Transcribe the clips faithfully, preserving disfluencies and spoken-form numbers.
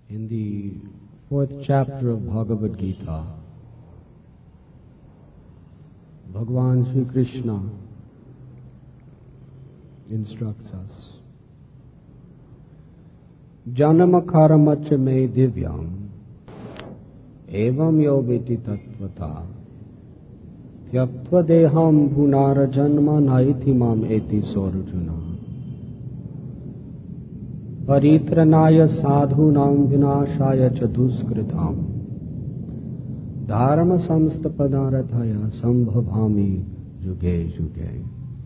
In the fourth chapter of Bhagavad Gita, Bhagavan Sri Krishna instructs us, Janamakaramacha me divyam evam yoviti tattvata tyaktva deham bhunara janma naiti mam eti sorujuna paritranaya sadhunam vinashaya chaduskritam dharma samstapadarathaya sambhavami yuge yuge.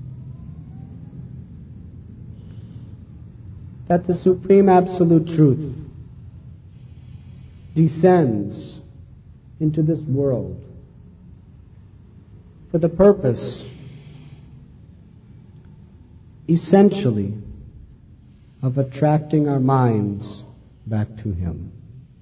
That the Supreme Absolute Truth descends into this world for the purpose, essentially, of attracting our minds back to Him.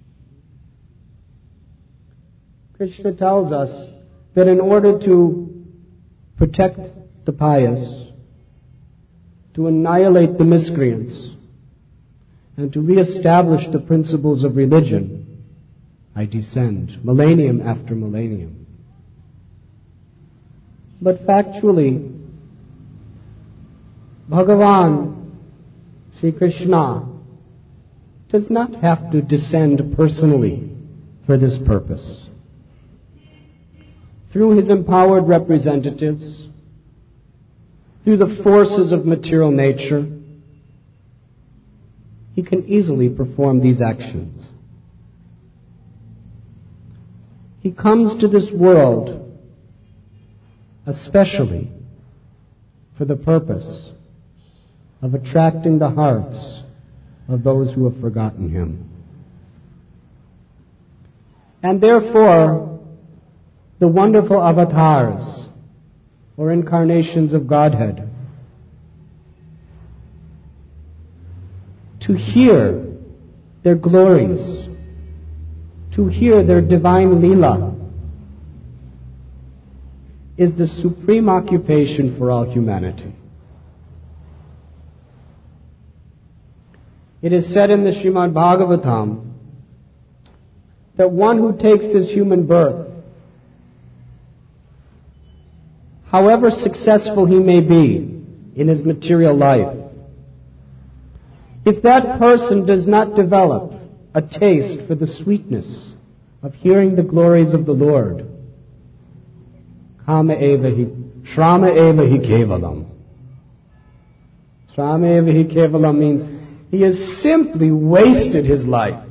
Krishna tells us that in order to protect the pious, to annihilate the miscreants, and to re-establish the principles of religion, I descend, millennium after millennium. But factually, Bhagavan Sri Krishna does not have to descend personally for this purpose. Through His empowered representatives, through the forces of material nature, He can easily perform these actions. He comes to this world especially for the purpose of attracting the hearts of those who have forgotten Him. And therefore, the wonderful avatars, or incarnations of Godhead, to hear their glories, to hear their divine Leela, is the supreme occupation for all humanity. It is said in the Srimad Bhagavatam that one who takes this human birth, however successful he may be in his material life, if that person does not develop a taste for the sweetness of hearing the glories of the Lord, kama eva hi, shrama eva hi kevalam. Shrama eva hi kevalam means he has simply wasted his life.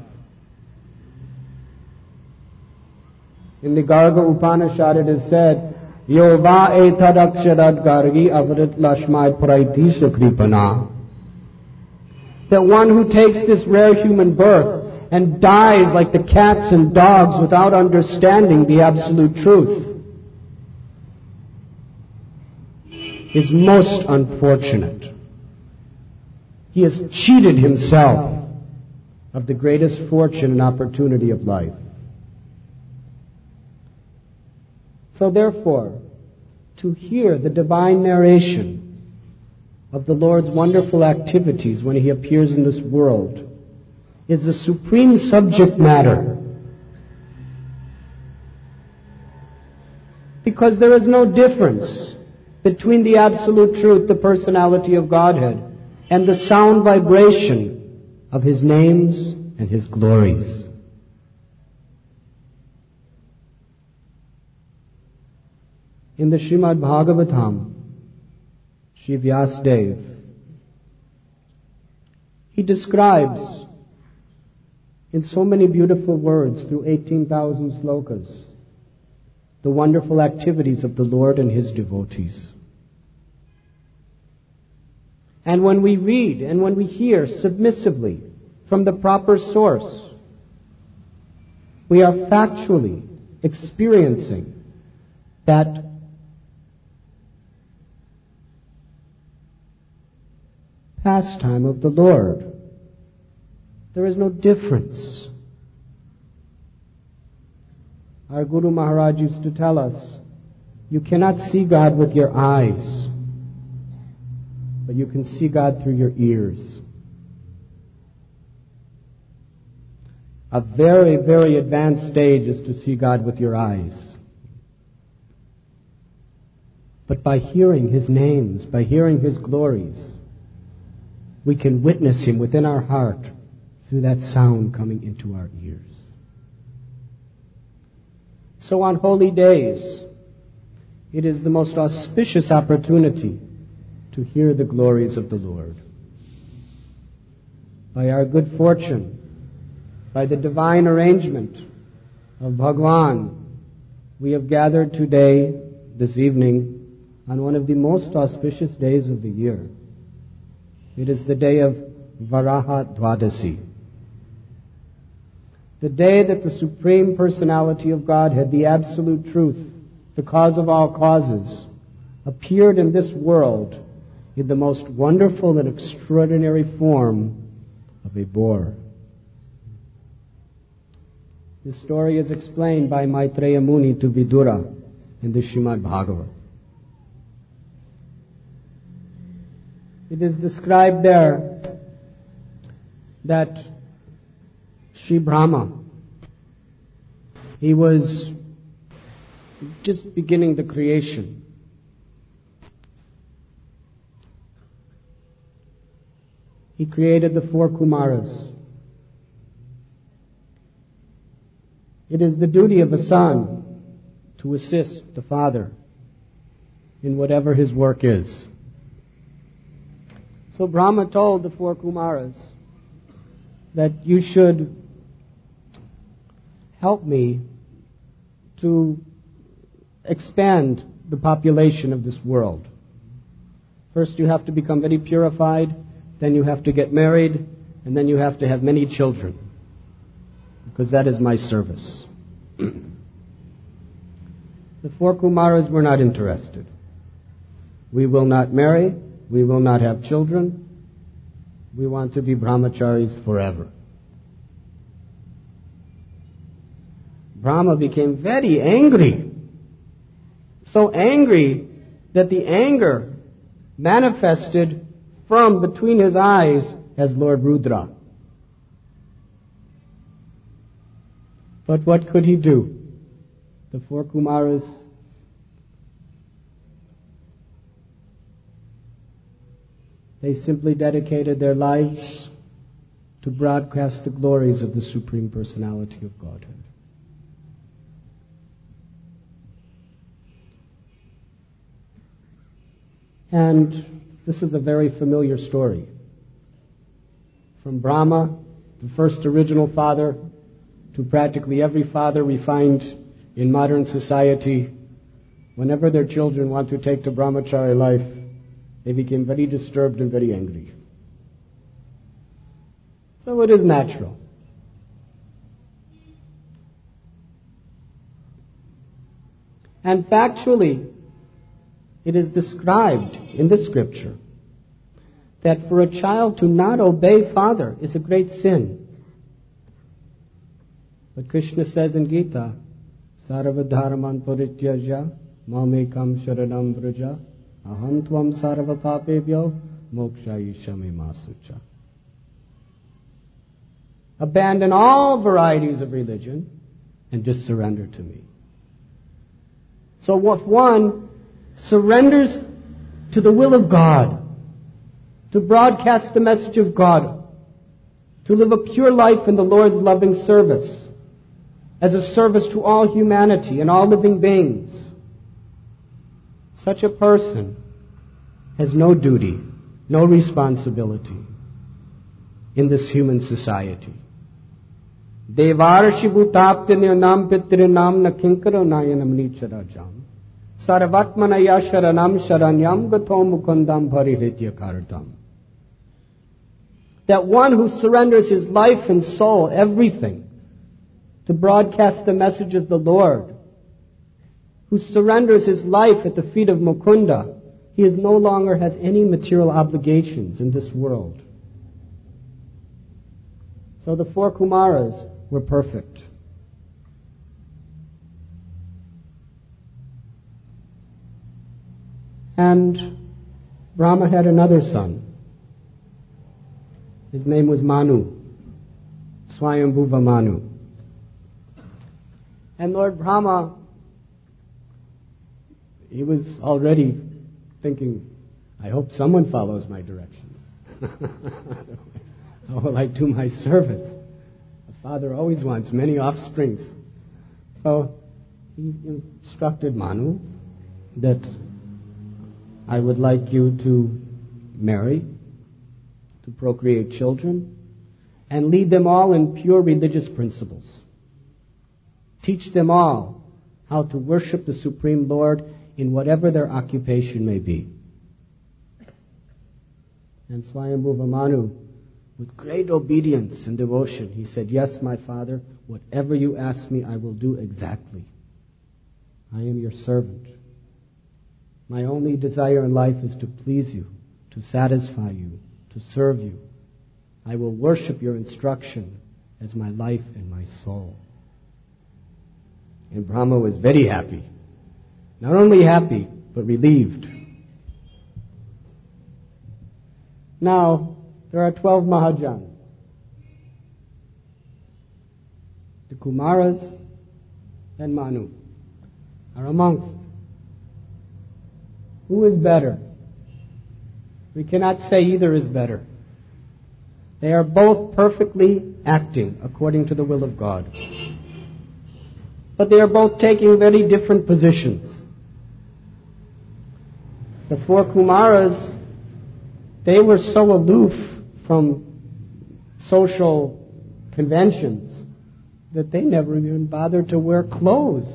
In the Garga Upanishad it is said, Yova etadaksharad gargi avarit lashmai praidhisha kripana. That one who takes this rare human birth and dies like the cats and dogs without understanding the absolute truth is most unfortunate. He has cheated himself of the greatest fortune and opportunity of life. So therefore, to hear the divine narration of the Lord's wonderful activities when He appears in this world is the supreme subject matter. Because there is no difference between the absolute truth, the personality of Godhead, and the sound vibration of His names and His glories. In the Srimad Bhagavatam, Shri Vyasadeva, he describes in so many beautiful words through eighteen thousand slokas the wonderful activities of the Lord and His devotees. And when we read and when we hear submissively from the proper source, we are factually experiencing that pastime of the Lord. There is no difference. Our Guru Maharaj used to tell us, you cannot see God with your eyes, but you can see God through your ears. A very, very advanced stage is to see God with your eyes. But by hearing His names, by hearing His glories, we can witness Him within our heart through that sound coming into our ears. So on holy days, it is the most auspicious opportunity to hear the glories of the Lord. By our good fortune, by the divine arrangement of Bhagwan, we have gathered today, this evening, on one of the most auspicious days of the year. It is the day of Varaha Dwadasi, the day that the Supreme Personality of Godhead, the Absolute Truth, the cause of all causes, appeared in this world in the most wonderful and extraordinary form of a boar. This story is explained by Maitreya Muni to Vidura in the Srimad Bhagavatam. It is described there that Sri Brahma, he was just beginning the creation. He created the four Kumaras. It is the duty of a son to assist the father in whatever his work is. So Brahma told the four Kumaras that you should help me to expand the population of this world. First you have to become very purified, then you have to get married, and then you have to have many children, because that is my service. The four Kumaras were not interested. We will not marry, we will not have children, we want to be brahmacharis forever. Brahma became very angry. So angry that the anger manifested from between his eyes as Lord Rudra. But what could he do? The four Kumaras they simply dedicated their lives to broadcast the glories of the Supreme Personality of Godhead. And this is a very familiar story. From Brahma, the first original father, to practically every father we find in modern society, whenever their children want to take to brahmachari life, they became very disturbed and very angry. So it is natural. And factually, it is described in the scripture that for a child to not obey father is a great sin. But Krishna says in Gita, Sarva dharman parityaja mamekam sharanam vraja aham tvam sarva papebhyo mokshayishame masucha. Abandon all varieties of religion and just surrender to me. So if one surrenders to the will of God, to broadcast the message of God, to live a pure life in the Lord's loving service, as a service to all humanity and all living beings, such a person has no duty, no responsibility in this human society. Devarshi bhutapti nirnam pitrinam na kinkaro nayanam nicharajam sarvatmanaya sharanam sharanyam gato mukundam paririthya karatam. That one who surrenders his life and soul, everything, to broadcast the message of the Lord, who surrenders his life at the feet of Mukunda, he is no longer has any material obligations in this world. So the four Kumaras were perfect. And Brahma had another son. His name was Manu. Swayambhuva Manu. And Lord Brahma, he was already thinking, I hope someone follows my directions. How will I do my service? A father always wants many offsprings. So he instructed Manu that I would like you to marry, to procreate children, and lead them all in pure religious principles. Teach them all how to worship the Supreme Lord in whatever their occupation may be. And Swayambhuva Manu, with great obedience and devotion, he said, yes, my father, whatever you ask me, I will do exactly. I am your servant. My only desire in life is to please you, to satisfy you, to serve you. I will worship your instruction as my life and my soul. And Brahma was very happy. Not only happy, but relieved. Now, there are twelve Mahajans. The Kumaras and Manu are amongst. Who is better? We cannot say either is better. They are both perfectly acting according to the will of God. But they are both taking very different positions. The four Kumaras, they were so aloof from social conventions that they never even bothered to wear clothes.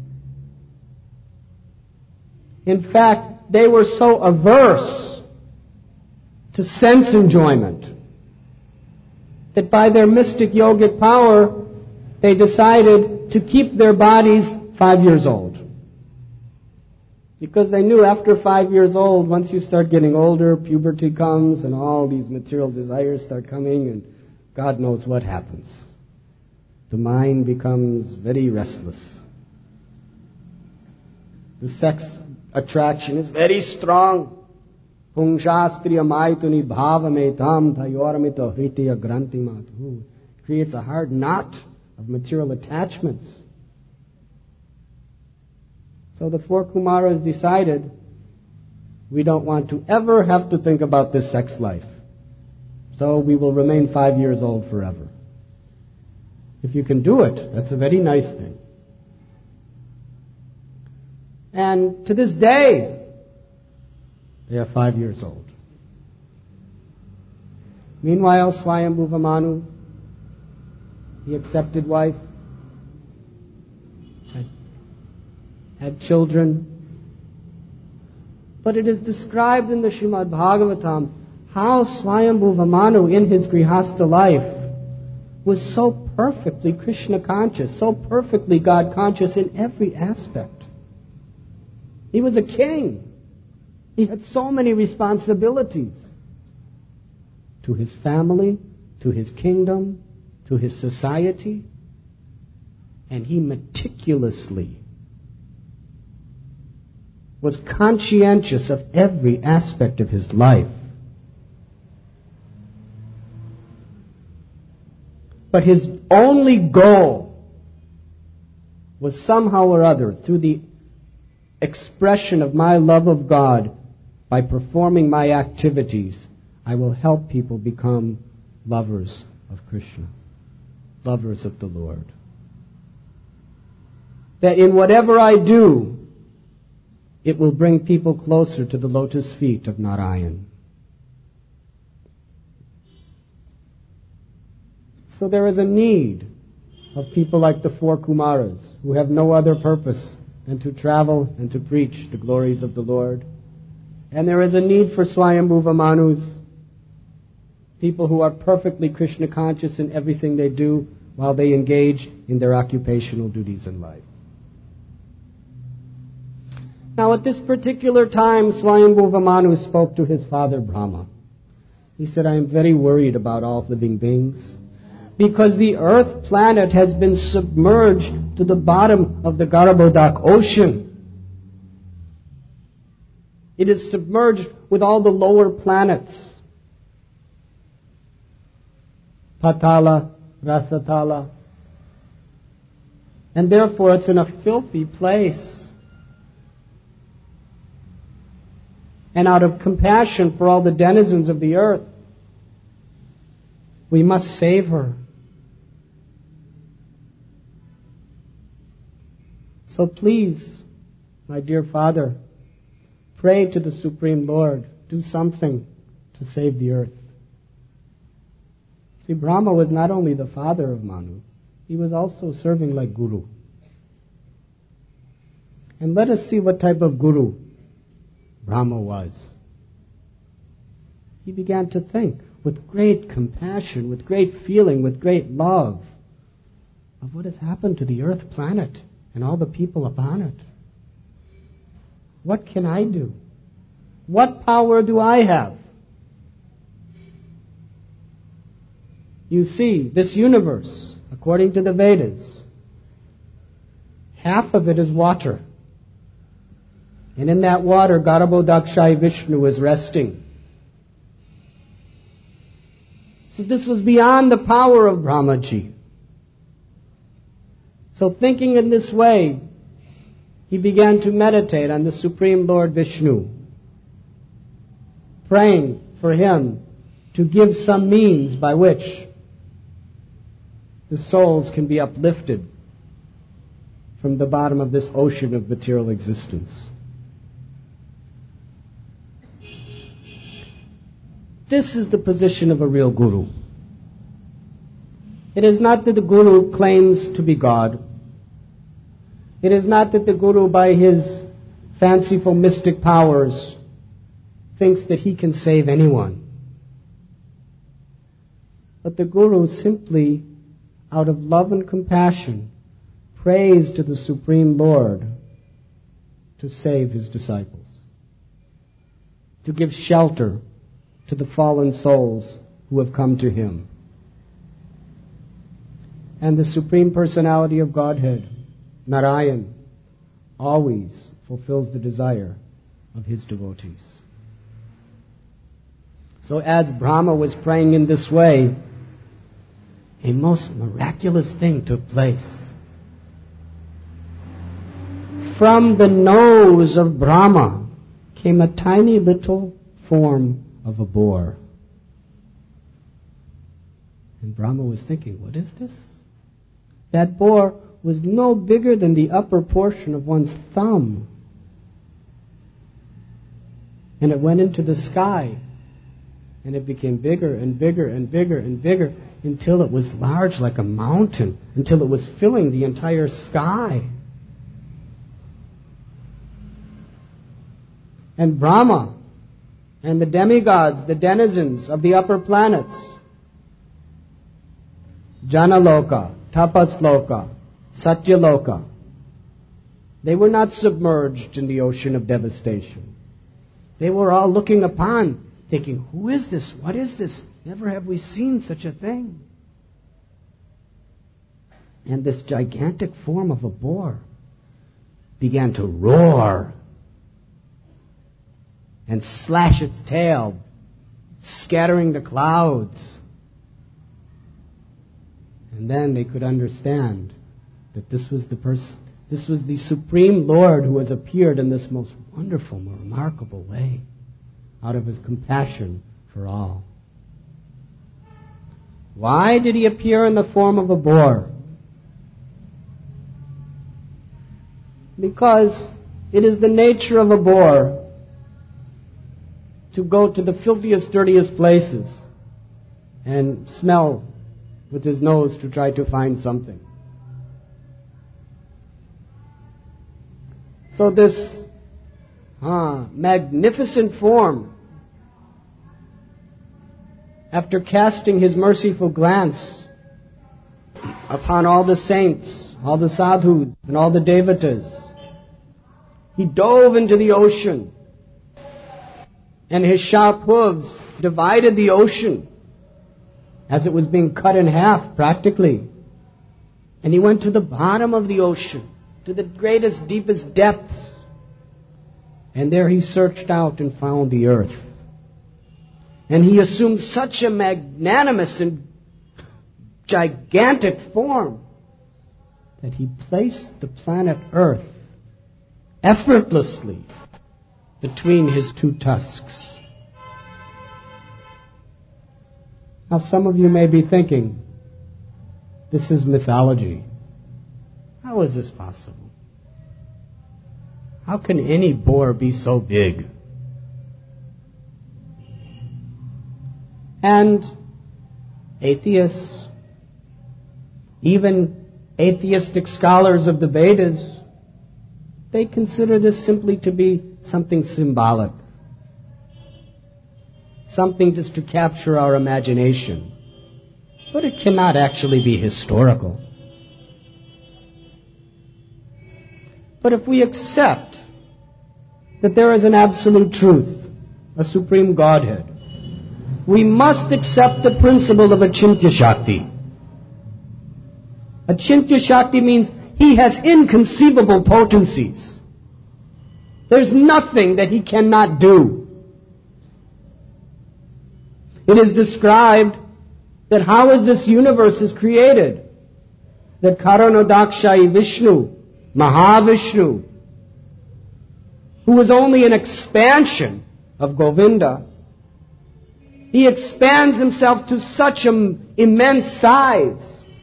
In fact, they were so averse to sense enjoyment that by their mystic yogic power, they decided to keep their bodies five years old. Because they knew after five years old, once you start getting older, puberty comes and all these material desires start coming and God knows what happens. The mind becomes very restless. The sex attraction is very strong. Pungshastriya maituni bhavametam tayoramita hritya granti matu. Creates a hard knot of material attachments. So the four Kumaras decided, we don't want to ever have to think about this sex life. So we will remain five years old forever. If you can do it, that's a very nice thing. And to this day, they are five years old. Meanwhile, Swayambhuva Manu, he accepted wife, had, had children. But it is described in the Srimad Bhagavatam how Swayambhuva Manu in his Grihastha life was so perfectly Krishna conscious, so perfectly God conscious in every aspect. He was a king. He had so many responsibilities to his family, to his kingdom, to his society, and he meticulously was conscientious of every aspect of his life. But his only goal was somehow or other, through the expression of my love of God, by performing my activities, I will help people become lovers of Krishna, lovers of the Lord. That in whatever I do, it will bring people closer to the lotus feet of Narayan. So there is a need of people like the four Kumaras, who have no other purpose than to travel and to preach the glories of the Lord. And there is a need for Swayambhuva Manus, people who are perfectly Krishna conscious in everything they do while they engage in their occupational duties in life. Now at this particular time, Swayambhuva Manu spoke to his father Brahma. He said, I am very worried about all living beings, because the earth planet has been submerged to the bottom of the Garbhodak ocean. It is submerged with all the lower planets. Patala, Rasatala. And therefore it's in a filthy place. And out of compassion for all the denizens of the earth, we must save her. So please, my dear Father, pray to the Supreme Lord. Do something to save the earth. See, Brahma was not only the father of Manu, he was also serving like Guru. And let us see what type of Guru Brahma was. He began to think with great compassion, with great feeling, with great love of what has happened to the earth planet and all the people upon it. What can I do? What power do I have? You see, this universe, according to the Vedas, half of it is water. And in that water, Garbhodakshai Vishnu is resting. So this was beyond the power of Brahmaji. So thinking in this way, he began to meditate on the Supreme Lord Vishnu, praying for him to give some means by which the souls can be uplifted from the bottom of this ocean of material existence. This is the position of a real guru. It is not that the guru claims to be God. It is not that the guru, by his fanciful mystic powers, thinks that he can save anyone. But the guru simply, out of love and compassion, prays to the Supreme Lord to save his disciples, to give shelter to the fallen souls who have come to him. And the Supreme Personality of Godhead, Narayan, always fulfills the desire of his devotees. So as Brahma was praying in this way, a most miraculous thing took place. From the nose of Brahma came a tiny little form of a boar. And Brahma was thinking, what is this? That boar was no bigger than the upper portion of one's thumb. And it went into the sky. And it became bigger and bigger and bigger and bigger until it was large like a mountain, until it was filling the entire sky. And Brahma and the demigods, the denizens of the upper planets, Janaloka, Tapasloka, Satyaloka, they were not submerged in the ocean of devastation. They were all looking upon, thinking, who is this? What is this? Never have we seen such a thing. And this gigantic form of a boar began to roar and slash its tail, scattering the clouds. And then they could understand that this was the person, this was the Supreme Lord who has appeared in this most wonderful, remarkable way, out of his compassion for all. Why did he appear in the form of a boar? Because it is the nature of a boar to go to the filthiest, dirtiest places and smell with his nose to try to find something. So this ah, magnificent form, after casting his merciful glance upon all the saints, all the sadhus, and all the devatas, he dove into the ocean, and his sharp hooves divided the ocean as it was being cut in half, practically. And he went to the bottom of the ocean, to the greatest, deepest depths. And there he searched out and found the earth. And he assumed such a magnanimous and gigantic form that he placed the planet Earth effortlessly between his two tusks. Now some of you may be thinking, this is mythology. How is this possible? How can any boar be so big? And atheists, even atheistic scholars of the Vedas, they consider this simply to be something symbolic. Something just to capture our imagination. But it cannot actually be historical. But if we accept that there is an absolute truth, a supreme Godhead, we must accept the principle of Achintya Shakti. Achintya Shakti means he has inconceivable potencies. There's nothing that he cannot do. It is described that how is this universe is created? That Karanodakshai Vishnu, Mahavishnu, who is only an expansion of Govinda, he expands himself to such an immense size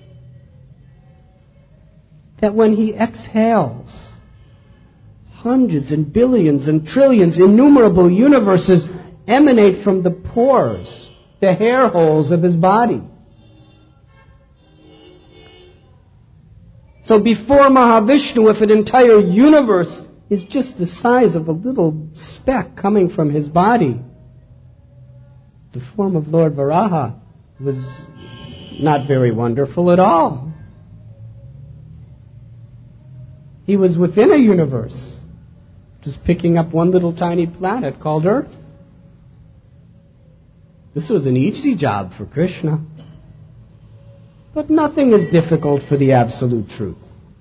that when he exhales, hundreds and billions and trillions, innumerable universes emanate from the pores, the hair holes of his body. So before Mahavishnu, if an entire universe is just the size of a little speck coming from his body, the form of Lord Varaha was not very wonderful at all. He was within a universe, just picking up one little tiny planet called Earth. This was an easy job for Krishna. But nothing is difficult for the absolute truth.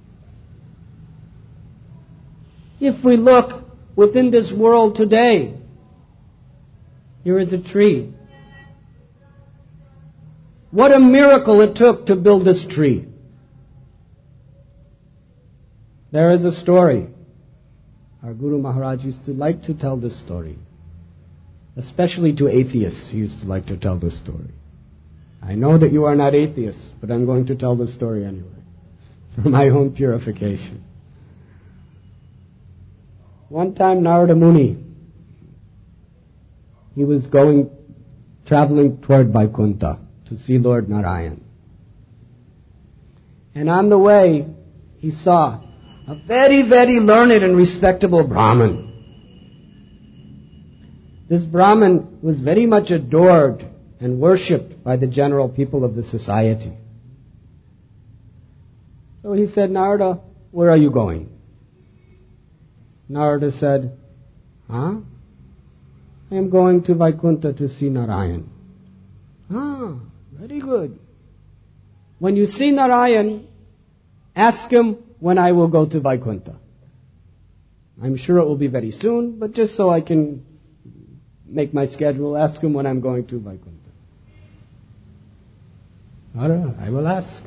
If we look within this world today, here is a tree. What a miracle it took to build this tree. There is a story. Our Guru Maharaj used to like to tell this story. Especially to atheists, he used to like to tell this story. I know that you are not atheists, but I'm going to tell the story anyway, for my own purification. One time Narada Muni, he was going, traveling toward Vaikuntha to see Lord Narayan. And on the way, he saw a very, very learned and respectable Brahmin. This Brahmin was very much adored and worshipped by the general people of the society. So he said, Narada, where are you going? Narada said, huh? I am going to Vaikuntha to see Narayan. Ah, very good. When you see Narayan, ask him when I will go to Vaikuntha. I'm sure it will be very soon, but just so I can make my schedule, ask him when I'm going to Vaikuntha. All right, I will ask.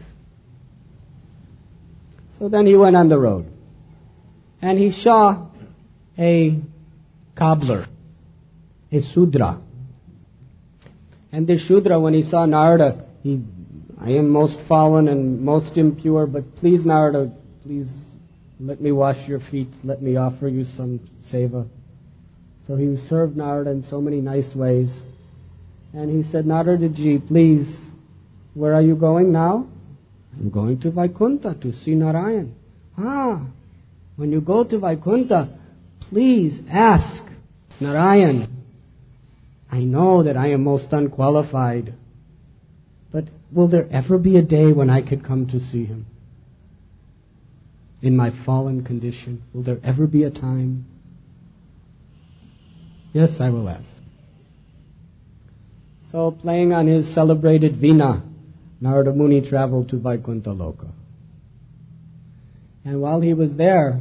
So then he went on the road. And he saw a cobbler, a Sudra. And this Shudra, when he saw Narada, he, I am most fallen and most impure, but please, Narada, please let me wash your feet, let me offer you some seva. So he served Narada in so many nice ways. And he said, Narada ji, please, where are you going now? I'm going to Vaikuntha to see Narayan. Ah, when you go to Vaikuntha, please ask Narayan. I know that I am most unqualified, but will there ever be a day when I could come to see him? In my fallen condition, will there ever be a time? Yes, I will ask. So, playing on his celebrated Veena, Narada Muni traveled to Vaikuntha Loka. And while he was there,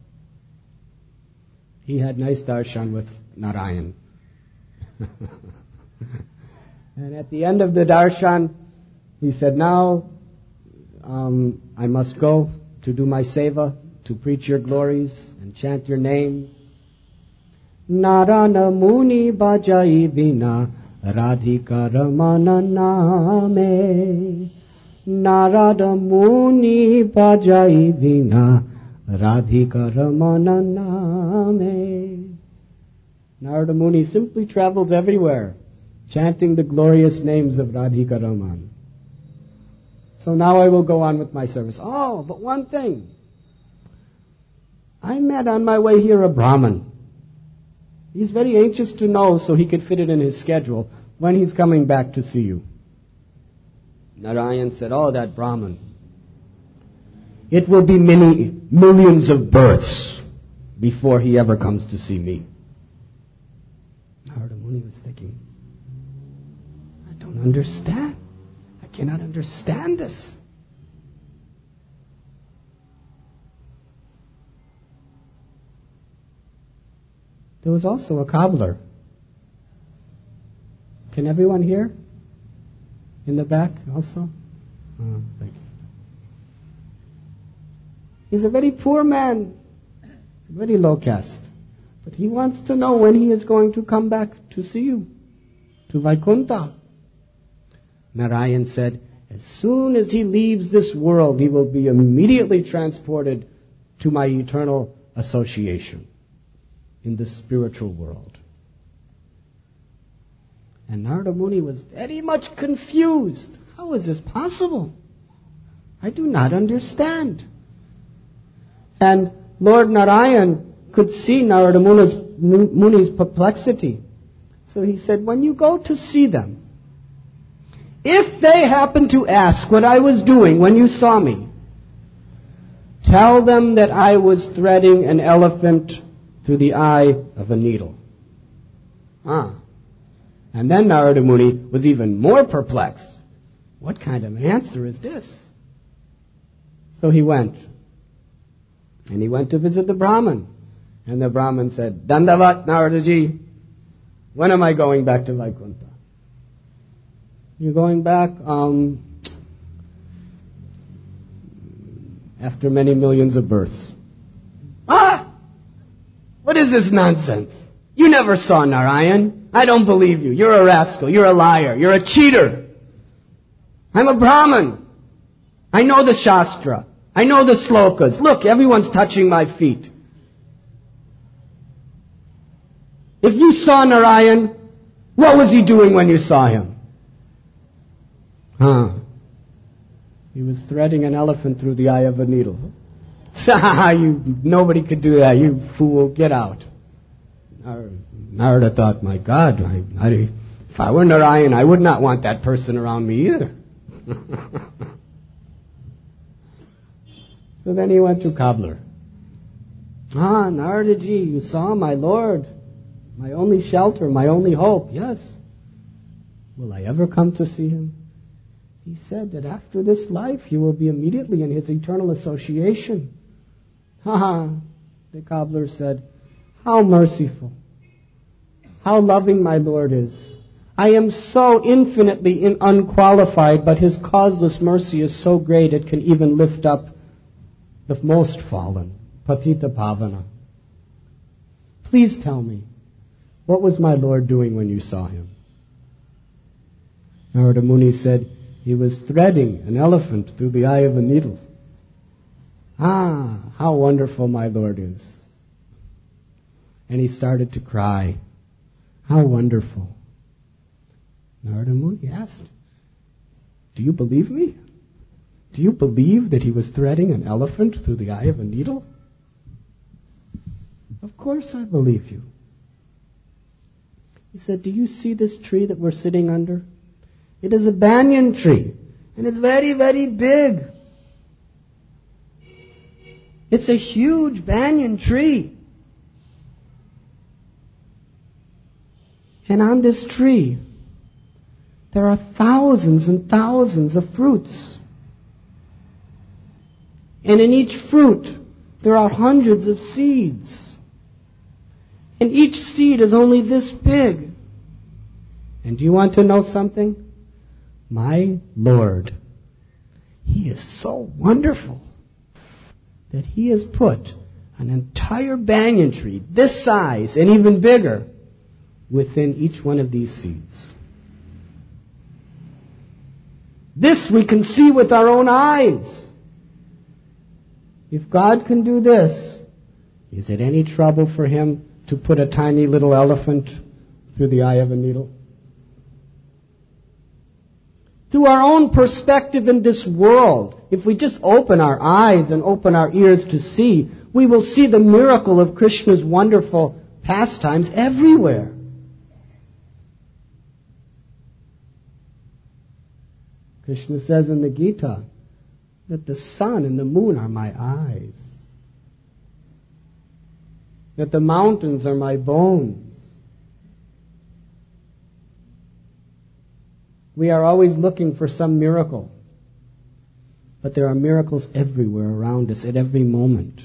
he had nice darshan with Narayan. And at the end of the darshan, he said, now um, I must go to do my seva, to preach your glories and chant your names. Narana Muni Bajai Vina Radhika Ramana Name. Narada Muni Bajai Vina Radhika Ramana Name. Narada Muni simply travels everywhere, chanting the glorious names of Radhika Raman. So now I will go on with my service. Oh, but one thing. I met on my way here a Brahmin. He's very anxious to know so he could fit it in his schedule when he's coming back to see you. Narayan said, oh, that Brahmin. It will be many millions of births before he ever comes to see me. Narada Muni was thinking, I don't understand. I cannot understand this. There was also a cobbler. Can everyone hear? In the back also? Oh, thank you. He's a very poor man, very low caste. But he wants to know when he is going to come back to see you, to Vaikuntha. Narayan said, as soon as he leaves this world, he will be immediately transported to my eternal association in the spiritual world. And Narada Muni was very much confused. How is this possible? I do not understand. And Lord Narayan could see Narada Muni's, Muni's perplexity. So he said, when you go to see them, if they happen to ask what I was doing when you saw me, tell them that I was threading an elephant through the eye of a needle. Ah. And then Narada Muni was even more perplexed. What kind of an answer is this? So he went. And he went to visit the Brahmin. And the Brahmin said, Dandavat Naradaji, when am I going back to Vaikuntha? You're going back um, after many millions of births. Ah! What is this nonsense? You never saw Narayan. I don't believe you. You're a rascal. You're a liar. You're a cheater. I'm a Brahmin. I know the Shastra. I know the slokas. Look, everyone's touching my feet. If you saw Narayan, what was he doing when you saw him? Huh. He was threading an elephant through the eye of a needle. you, nobody could do that. You fool, get out. Narada thought, my God, I, I, if I were Narayan, I would not want that person around me either. So then he went to Cobbler. Ah, Naradaji, you saw my Lord, my only shelter, my only hope. Yes. Will I ever come to see him? He said that after this life, you will be immediately in his eternal association. Ha ha. The cobbler said, how merciful, how loving my Lord is. I am so infinitely in unqualified, but his causeless mercy is so great it can even lift up the most fallen, Patita Pavana. Please tell me, what was my Lord doing when you saw him? Narada Muni said, he was threading an elephant through the eye of a needle. Ah, how wonderful my Lord is. And he started to cry. How wonderful. Narada Muni asked, do you believe me? Do you believe that he was threading an elephant through the eye of a needle? Of course I believe you. He said, do you see this tree that we're sitting under? It is a banyan tree, and it's very, very big. It's a huge banyan tree. And on this tree, there are thousands and thousands of fruits. And in each fruit, there are hundreds of seeds. And each seed is only this big. And do you want to know something? My Lord, He is so wonderful that He has put an entire banyan tree, this size and even bigger, within each one of these seeds. This we can see with our own eyes. If God can do this, is it any trouble for Him to put a tiny little elephant through the eye of a needle? Through our own perspective in this world, if we just open our eyes and open our ears to see, we will see the miracle of Krishna's wonderful pastimes everywhere. Krishna says in the Gita that the sun and the moon are my eyes, that the mountains are my bones. We are always looking for some miracle, but there are miracles everywhere around us at every moment.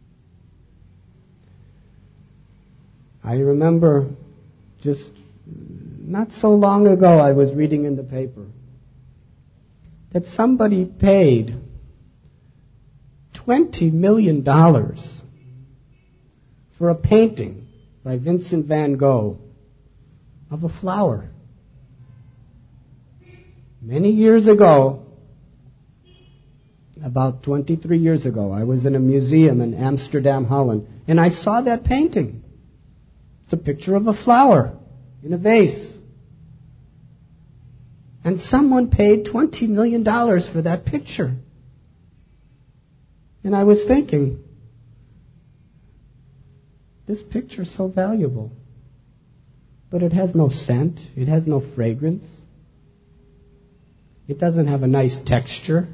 I remember just not so long ago I was reading in the paper that somebody paid twenty million dollars for a painting by Vincent van Gogh of a flower. Many years ago, about twenty-three years ago, I was in a museum in Amsterdam, Holland, and I saw that painting. It's a picture of a flower in a vase. And someone paid twenty million dollars for that picture. And I was thinking, this picture is so valuable, but it has no scent, it has no fragrance, it doesn't have a nice texture.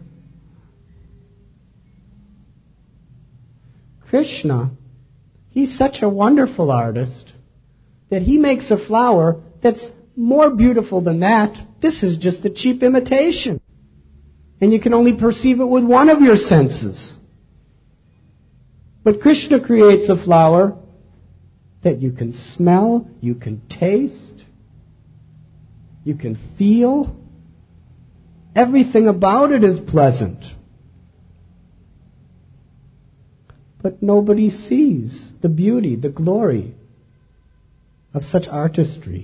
Krishna, He's such a wonderful artist that He makes a flower that's more beautiful than that. This is just a cheap imitation. And you can only perceive it with one of your senses. But Krishna creates a flower that you can smell, you can taste, you can feel. Everything about it is pleasant. But nobody sees the beauty, the glory of such artistry.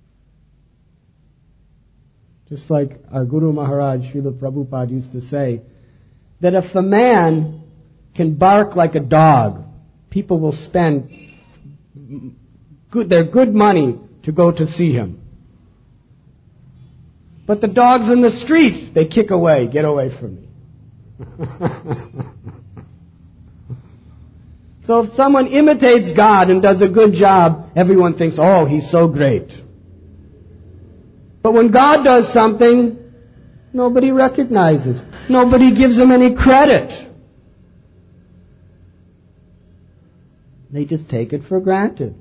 Just like our Guru Maharaj, Srila Prabhupada, used to say, that if a man can bark like a dog, people will spend good, their good money to go to see him. But the dogs in the street, they kick away, get away from me. So if someone imitates God and does a good job, everyone thinks, oh, he's so great. But when God does something, nobody recognizes. Nobody gives him any credit. They just take it for granted.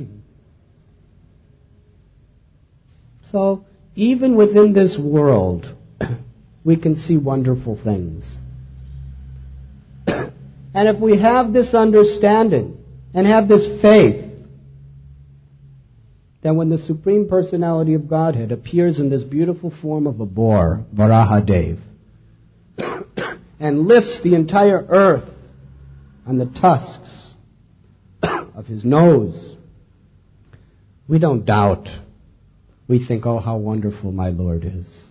So, even within this world, we can see wonderful things. And if we have this understanding and have this faith, then when the Supreme Personality of Godhead appears in this beautiful form of a boar, Varahadev, and lifts the entire earth on the tusks of his nose, we don't doubt. We think, oh, how wonderful my Lord is.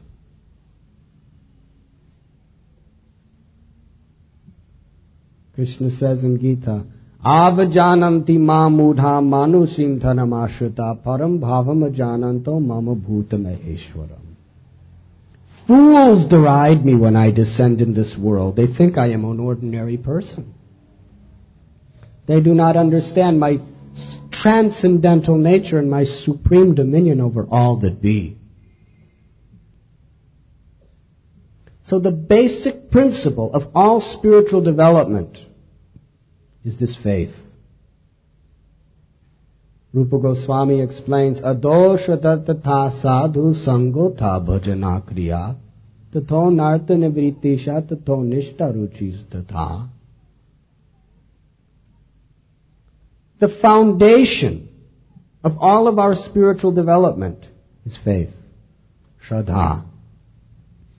Krishna says in Gita, Avajananti ma mudha manusim dhanamashruta param bhavam ajananto mama bhuta maheshwaram. Fools deride me when I descend in this world. They think I am an ordinary person. They do not understand my transcendental nature and my supreme dominion over all that be. So the basic principle of all spiritual development is this faith. Rupa Goswami explains, Adosha tatha sadhu sangota bhajana kriya tatho narta nivritisha tatho nishta ruchis tatha. The foundation of all of our spiritual development is faith, shraddha.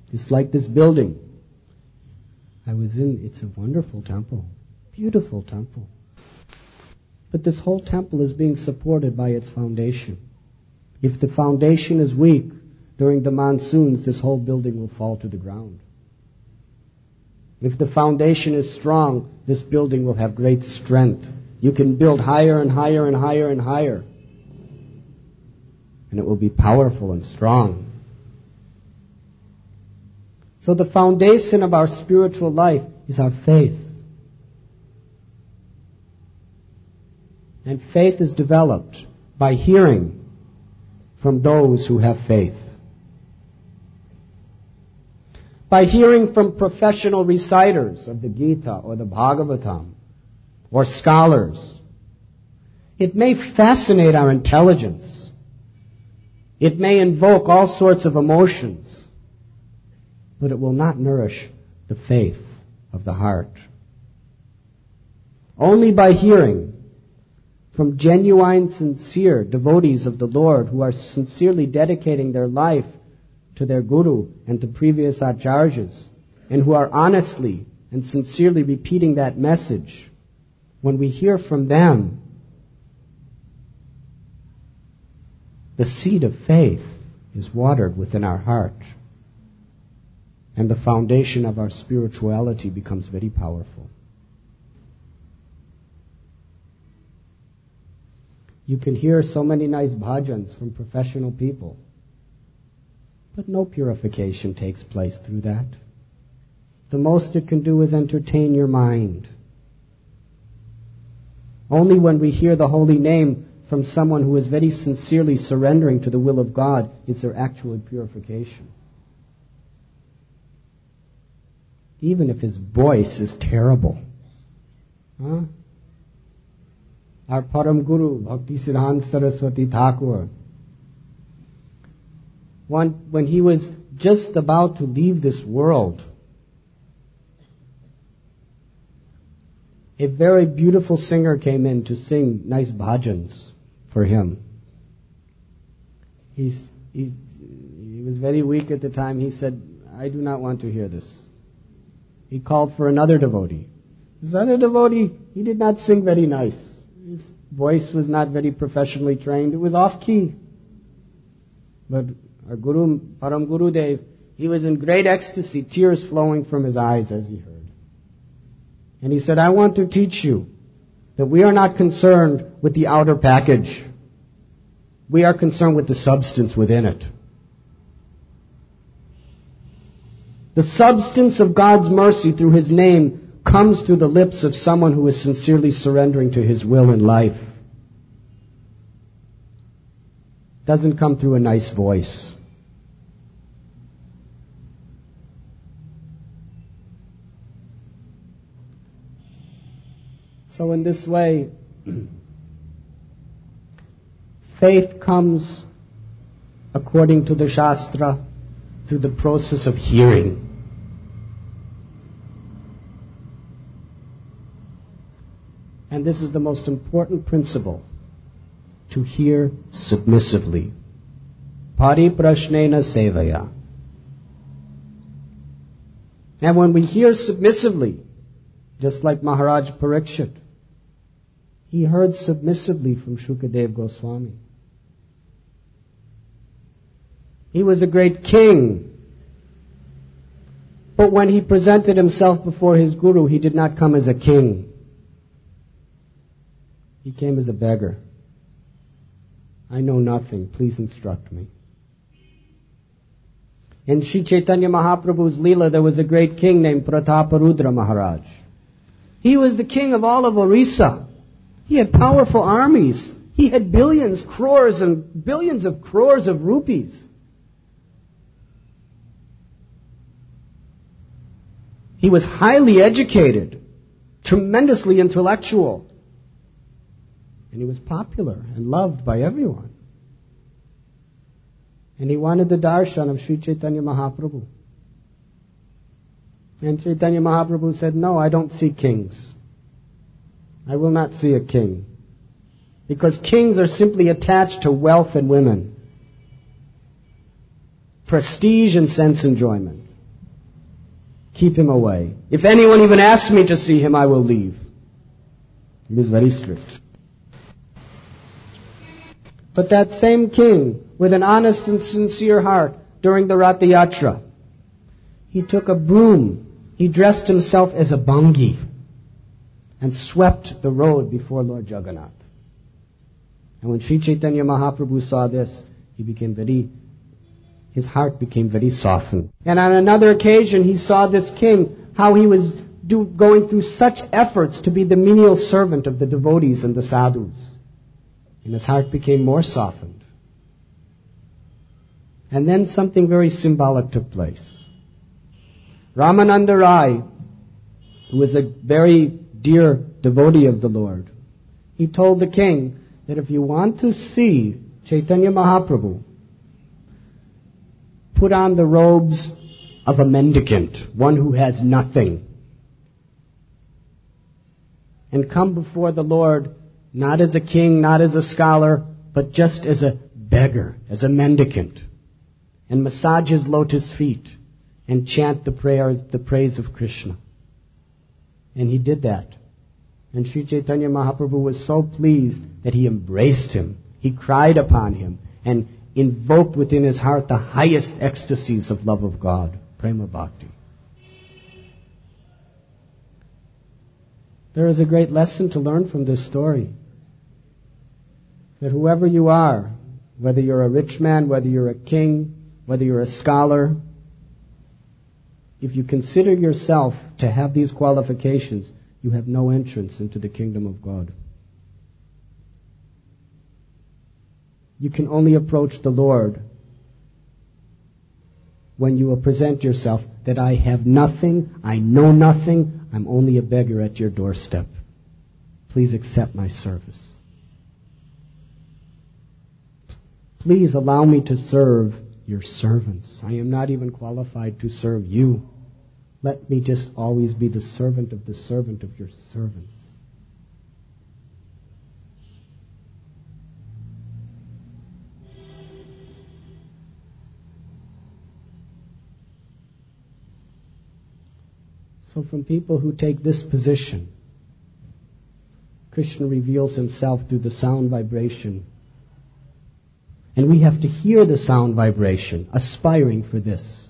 Just like this building. I was in, it's a wonderful temple. Beautiful temple. But this whole temple is being supported by its foundation. If the foundation is weak during the monsoons, this whole building will fall to the ground. If the foundation is strong, this building will have great strength. You can build higher and higher and higher and higher. And it will be powerful and strong. So the foundation of our spiritual life is our faith. And faith is developed by hearing from those who have faith. By hearing from professional reciters of the Gita or the Bhagavatam or scholars. It may fascinate our intelligence. It may invoke all sorts of emotions, but it will not nourish the faith of the heart. Only by hearing from genuine, sincere devotees of the Lord who are sincerely dedicating their life to their Guru and to previous acharyas, and who are honestly and sincerely repeating that message, when we hear from them, the seed of faith is watered within our heart, and the foundation of our spirituality becomes very powerful. You can hear so many nice bhajans from professional people, but no purification takes place through that. The most it can do is entertain your mind. Only when we hear the holy name from someone who is very sincerely surrendering to the will of God is there actual purification. Even if his voice is terrible. Huh? Our Param Guru, Bhakti Siddhanta Saraswati Thakur, One, when he was just about to leave this world, a very beautiful singer came in to sing nice bhajans for him. He's, he's, he was very weak at the time. He said, I do not want to hear this. He called for another devotee. This other devotee, he did not sing very nice. His voice was not very professionally trained. It was off-key. But our Guru, Param Guru Dev, he was in great ecstasy, tears flowing from his eyes as he heard. And he said, I want to teach you that we are not concerned with the outer package. We are concerned with the substance within it. The substance of God's mercy through His name comes through the lips of someone who is sincerely surrendering to His will in life. It doesn't come through a nice voice. So in this way, faith comes according to the Shastra through the process of hearing. And this is the most important principle, to hear submissively. Pariprashnena sevaya. And when we hear submissively, just like Maharaj Parikshit, he heard submissively from Shukadev Goswami. He was a great king. But when he presented himself before his guru, he did not come as a king. He came as a beggar. I know nothing. Please instruct me. In Sri Chaitanya Mahaprabhu's Leela, there was a great king named Prataparudra Maharaj. He was the king of all of Orissa. He had powerful armies. He had billions, crores, and billions of crores of rupees. He was highly educated, tremendously intellectual. And he was popular and loved by everyone. And he wanted the darshan of Sri Chaitanya Mahaprabhu. And Chaitanya Mahaprabhu said, no, I don't see kings. I will not see a king. Because kings are simply attached to wealth and women. Prestige and sense enjoyment. keep him away. If anyone even asks me to see him, I will leave. He was very strict. But that same king, with an honest and sincere heart, during the Ratha Yatra, he took a broom, he dressed himself as a Bangi, and swept the road before Lord Jagannath. And when Sri Chaitanya Mahaprabhu saw this, he became very, his heart became very softened. And on another occasion, he saw this king, how he was do, going through such efforts to be the menial servant of the devotees and the sadhus. And his heart became more softened. And then something very symbolic took place. Ramananda Rai, who was a very dear devotee of the Lord, he told the king that if you want to see Chaitanya Mahaprabhu, put on the robes of a mendicant, one who has nothing, and come before the Lord not as a king, not as a scholar, but just as a beggar, as a mendicant, and massage his lotus feet and chant the prayer, the praise of Krishna. And he did that. And Sri Chaitanya Mahaprabhu was so pleased that he embraced him. He cried upon him and invoked within his heart the highest ecstasies of love of God, Prema Bhakti. There is a great lesson to learn from this story. That whoever you are, whether you're a rich man, whether you're a king, whether you're a scholar, if you consider yourself to have these qualifications, you have no entrance into the kingdom of God. You can only approach the Lord when you will present yourself that I have nothing, I know nothing, I'm only a beggar at your doorstep. Please accept my service. Please allow me to serve your servants. I am not even qualified to serve you. Let me just always be the servant of the servant of your servants. So from people who take this position, Krishna reveals himself through the sound vibration. And we have to hear the sound vibration, aspiring for this.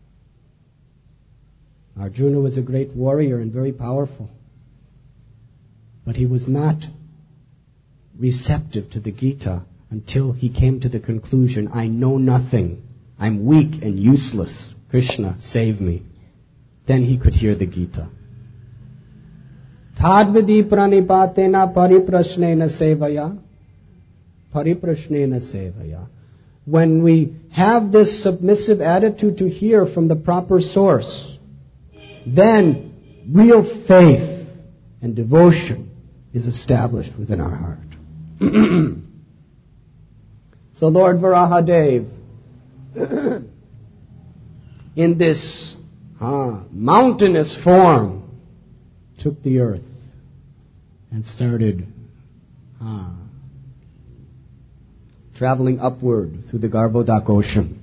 Arjuna was a great warrior and very powerful. But he was not receptive to the Gita until he came to the conclusion, I know nothing. I'm weak and useless. Krishna, save me. Then he could hear the Gita. Tadvidi pranipatena pariprashnena sevaya. Pariprashnena sevaya. When we have this submissive attitude to hear from the proper source, then real faith and devotion is established within our heart. So Lord Varahadev, in this uh, mountainous form, took the earth and started uh, traveling upward through the Garbhodak ocean.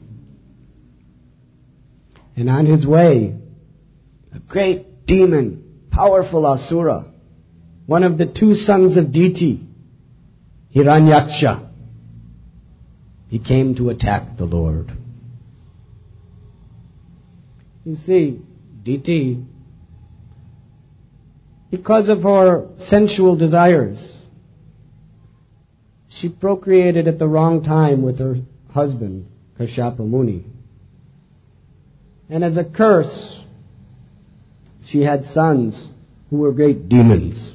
And on his way, a great demon, powerful asura, one of the two sons of Diti, Hiranyaksha, he came to attack the Lord. You see, Diti, because of her sensual desires, she procreated at the wrong time with her husband, Kashyapa Muni. And as a curse, she had sons who were great demons.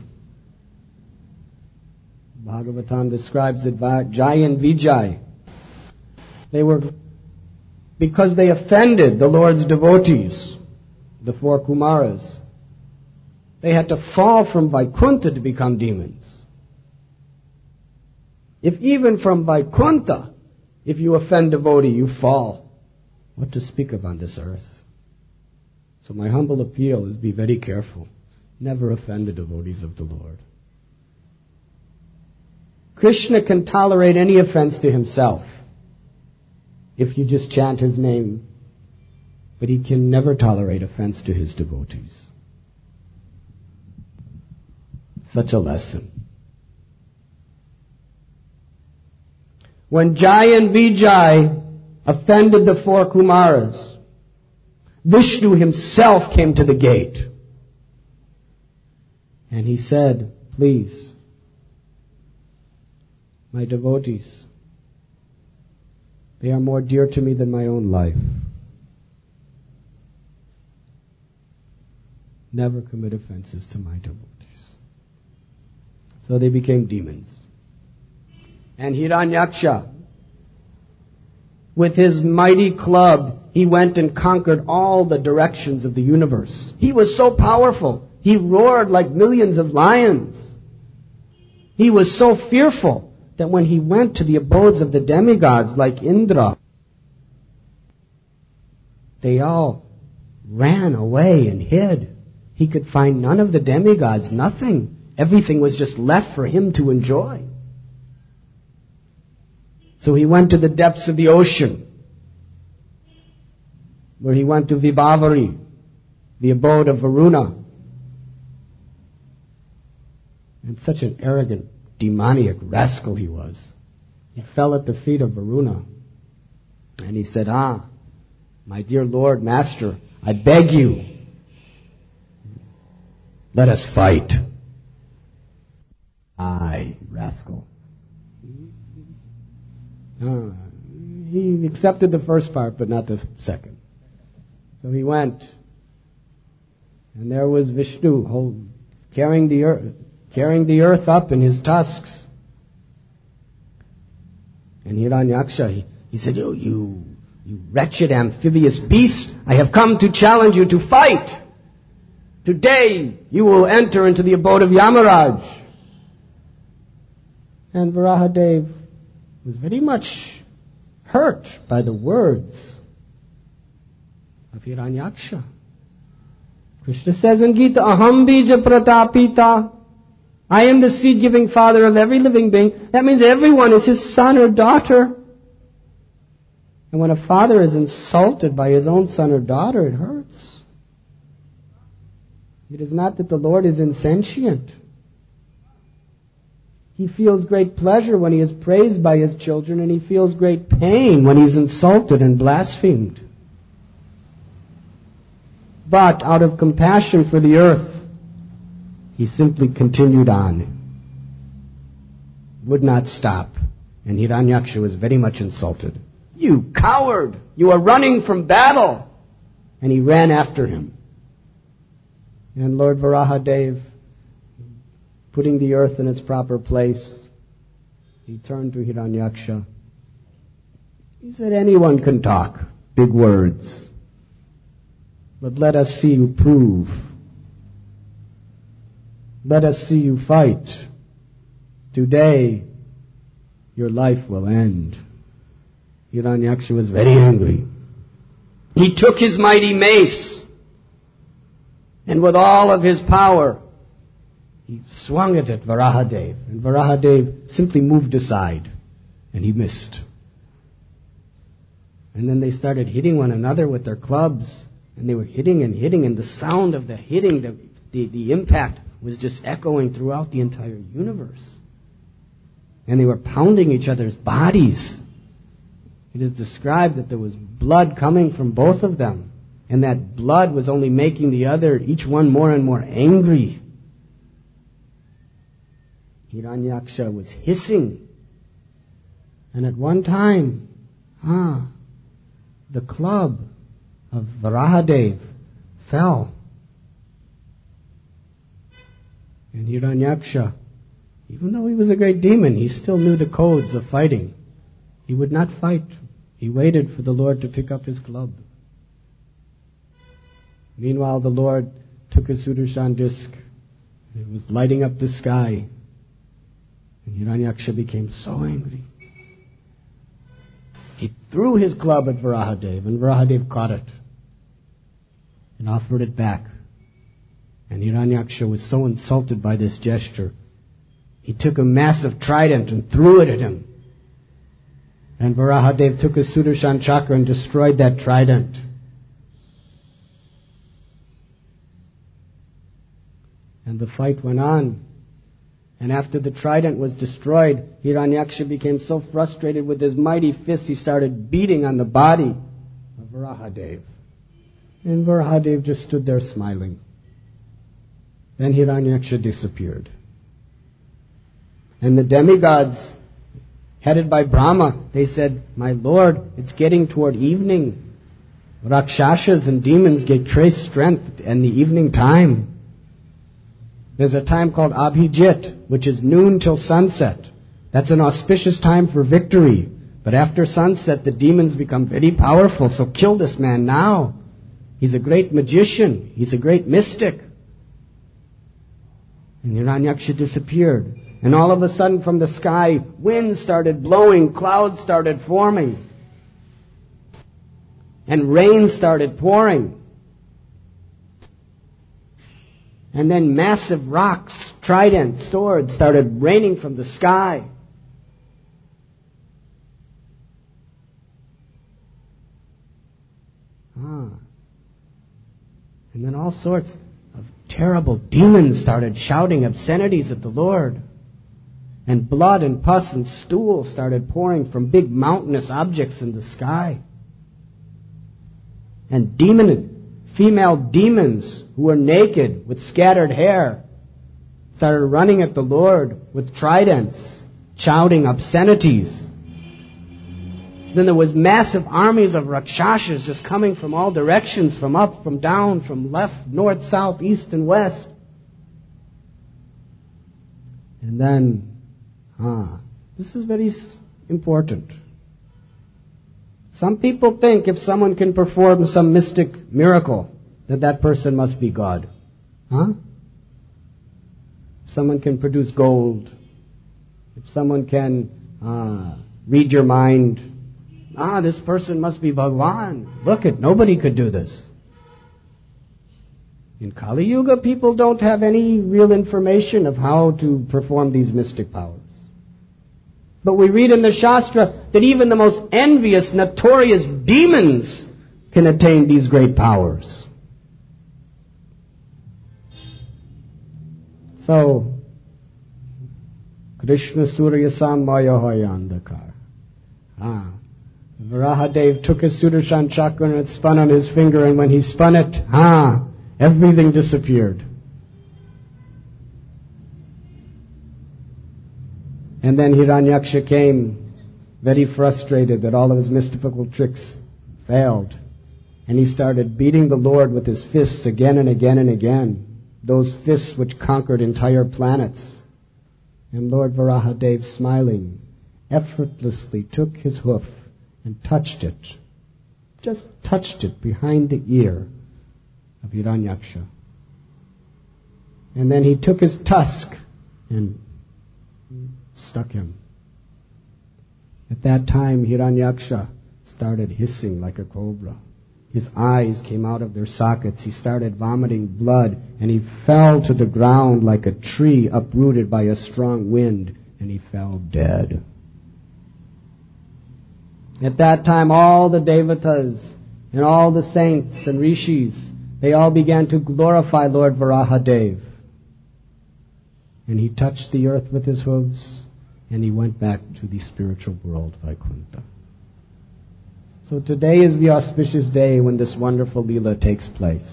Bhagavatam describes it, Jai and Vijay. They were, because they offended the Lord's devotees, the four Kumaras, they had to fall from Vaikuntha to become demons. If even from Vaikuntha, if you offend devotee, you fall, what to speak of on this earth? So my humble appeal is be very careful. Never offend the devotees of the Lord. Krishna can tolerate any offense to himself if you just chant his name but he can never tolerate offense to his devotees. Such a lesson. When Jai and Vijay offended the four Kumaras, Vishnu himself came to the gate. And he said, please, my devotees, they are more dear to me than my own life. Never commit offenses to my devotees. So they became demons. And Hiranyaksha, with his mighty club, he went and conquered all the directions of the universe. He was so powerful. He roared like millions of lions. He was so fearful that when he went to the abodes of the demigods like Indra, they all ran away and hid. He could find none of the demigods, nothing. Everything was just left for him to enjoy. So he went to the depths of the ocean, where he went to Vibhavari, the abode of Varuna. And such an arrogant, demoniac rascal he was. He fell at the feet of Varuna. And he said, ah, my dear Lord, Master, I beg you, let us fight. Aye, rascal. Ah, he accepted the first part, but not the second. So he went. And there was Vishnu hold, carrying the earth, carrying the earth up in his tusks. And Hiranyaksha, he, he said, oh, you, you wretched amphibious beast, I have come to challenge you to fight. Today you will enter into the abode of Yamaraj. And Varahadev was very much hurt by the words of Hiranyaksha. Krishna says in Gita, Aham bija pratapita. I am the seed-giving father of every living being. That means everyone is his son or daughter. And when a father is insulted by his own son or daughter, it hurts. It is not that the Lord is insentient. He feels great pleasure when he is praised by his children, and he feels great pain when he's insulted and blasphemed. But out of compassion for the earth, he simply continued on, would not stop. And Hiranyaksha was very much insulted. You coward! You are running from battle! And he ran after him. And Lord Varahadev, putting the earth in its proper place, he turned to Hiranyaksha. He said, anyone can talk big words, but let us see you prove. Let us see you fight. Today, your life will end. Hiranyaksha was very angry. He took his mighty mace, and with all of his power, he swung it at Varahadev, and Varahadev simply moved aside, and he missed. And then they started hitting one another with their clubs, and they were hitting and hitting, and the sound of the hitting, the, the, the impact was just echoing throughout the entire universe. And they were pounding each other's bodies. It is described that there was blood coming from both of them, and that blood was only making the other, each one more and more angry. Hiranyaksha was hissing. And at one time, ah, the club of Varahadev fell. And Hiranyaksha, even though he was a great demon, he still knew the codes of fighting. He would not fight. He waited for the Lord to pick up his club. Meanwhile, the Lord took a Sudarshan disc. It was lighting up the sky. And Hiranyaksha became so angry. He threw his club at Varahadev, and Varahadev caught it and offered it back. And Hiranyaksha was so insulted by this gesture, he took a massive trident and threw it at him. And Varahadev took a Sudarshan chakra and destroyed that trident. And the fight went on. And after the trident was destroyed, Hiranyaksha became so frustrated with his mighty fists, he started beating on the body of Varahadev. And Varahadev just stood there smiling. Then Hiranyaksha disappeared. And the demigods, headed by Brahma, they said, "My Lord, it's getting toward evening. Rakshasas and demons get trace strength in the evening time. There's a time called Abhijit, which is noon till sunset. That's an auspicious time for victory. But after sunset, the demons become very powerful, so kill this man now. He's a great magician. He's a great mystic." And Hiranyaksha disappeared. And all of a sudden from the sky, wind started blowing, clouds started forming. And rain started pouring. And then massive rocks, tridents, swords started raining from the sky. Ah. And then all sorts of terrible demons started shouting obscenities at the Lord. And blood and pus and stool started pouring from big mountainous objects in the sky. And demon, female demons who were naked with scattered hair started running at the Lord with tridents, shouting obscenities. Then there was massive armies of Rakshasas just coming from all directions, from up, from down, from left, north, south, east, and west. And then, ah, this is very important. Some people think if someone can perform some mystic miracle, that that person must be God. Huh? If someone can produce gold, if someone can uh, read your mind, ah, this person must be Bhagwan. Look it, nobody could do this. In Kali Yuga, people don't have any real information of how to perform these mystic powers. But we read in the Shastra that even the most envious, notorious demons can attain these great powers. So, Krishna Surya Samaya Hoyandakar. Ah. Varahadev took his Sudarshan chakra and it spun on his finger, and when he spun it, ah, everything disappeared. And then Hiranyaksha came, very frustrated that all of his mystical tricks failed. And he started beating the Lord with his fists again and again and again, those fists which conquered entire planets. And Lord Varahadev, smiling, effortlessly took his hoof and touched it, just touched it behind the ear of Hiranyaksha. And then he took his tusk and stuck him. At that time, Hiranyaksha started hissing like a cobra. His eyes came out of their sockets. He started vomiting blood, and he fell to the ground like a tree uprooted by a strong wind, and he fell dead. At that time, all the devatas and all the saints and rishis, they all began to glorify Lord Varahadev. And he touched the earth with his hooves, and he went back to the spiritual world, Vaikuntha. So today is the auspicious day when this wonderful Leela takes place.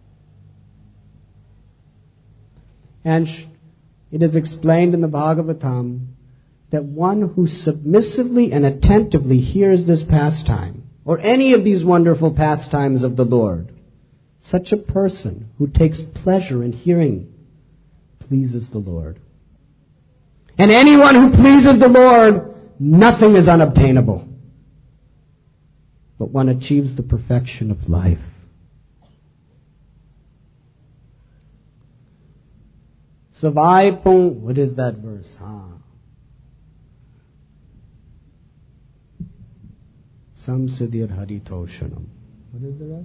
And it is explained in the Bhagavatam that one who submissively and attentively hears this pastime, or any of these wonderful pastimes of the Lord, such a person who takes pleasure in hearing pleases the Lord. And anyone who pleases the Lord, nothing is unobtainable. But one achieves the perfection of life. Savai Pung, what is that verse? Ah. Samsiddhir Haritoshanam. What is the rest?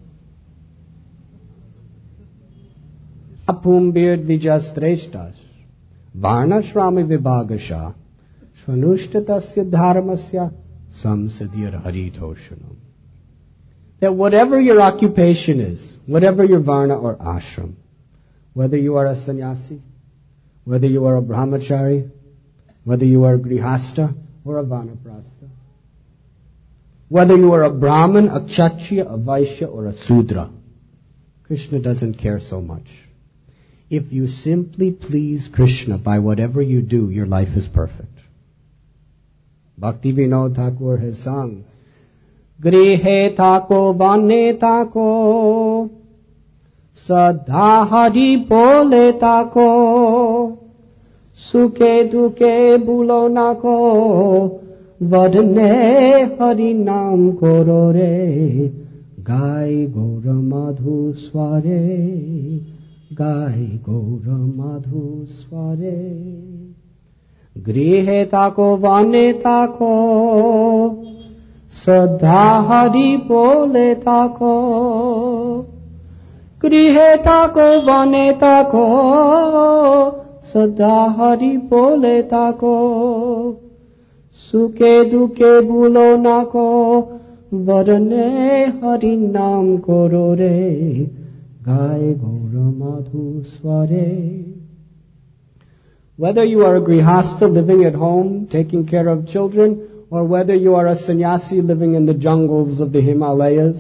Apumbir Vijastreshtas Varna Shrami Vibhagasha Svanushtatasya Dharmasya Samsiddhir Haritoshanam. That whatever your occupation is, whatever your varna or ashram, Whether you are a sannyasi, whether you are a brahmachari, whether you are a grihasta or a vanaprastha, whether you are a brahmin, a kshatriya, a vaishya, or a sudra, Krishna doesn't care so much. If you simply please Krishna by whatever you do, your life is perfect. Bhakti Vinod Thakur has sung, Grihe Thako Vane Thako Sadha Hari Bole Thako Sukhe Dukhe Bulo Nako Vadne Hari Nam Koro Re Gai Gora Madhu Sware Gai Gora Madhu Sware Grihe Tako Vane Tako Sadha Hari Bole Tako Grihe Tako Vane Tako Sadha Hari Bole Tako Sukhe Dukhe Bulo Nako Varane Hari Nam Koro Re Gai Gora Madhu Sware. Whether you are a grihasta living at home, taking care of children, or whether you are a sannyasi living in the jungles of the Himalayas,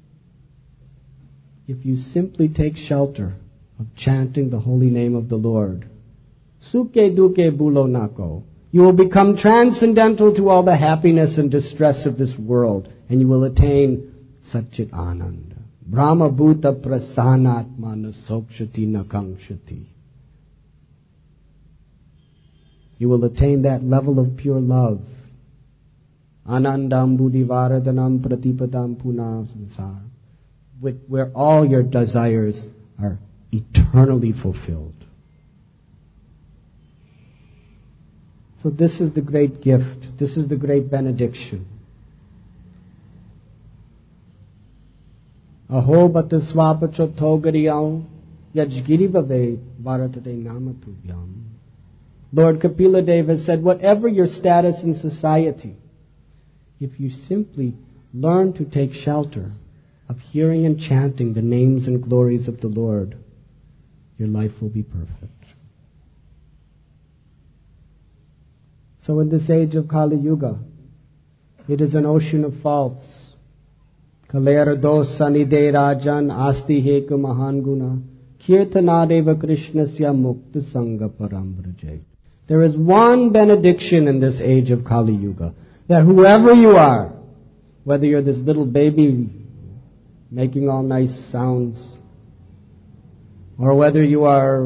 if you simply take shelter of chanting the holy name of the Lord, Sukhe Dukhe Bulo Nako, you will become transcendental to all the happiness and distress of this world, and you will attain Satchit Ananda. Brahma Bhuta Prasanatma Nasokshati Nakangshati. You will attain that level of pure love. Anandam Buddhivaradanam Pratipadam Punam Samsara, with where all your desires are eternally fulfilled. So this is the great gift. This is the great benediction. Aho bata swapacho thogariyao yajgiri vave varatate namatubhyam. Lord Kapila Deva said, whatever your status in society, if you simply learn to take shelter of hearing and chanting the names and glories of the Lord, your life will be perfect. So in this age of Kali Yuga, it is an ocean of faults. Kalera dos sanide rajan asti heka mahan guna kirtanadeva krishnasya mukta sangha parambrajay. There is one benediction in this age of Kali Yuga, that whoever you are, whether you're this little baby making all nice sounds, or whether you are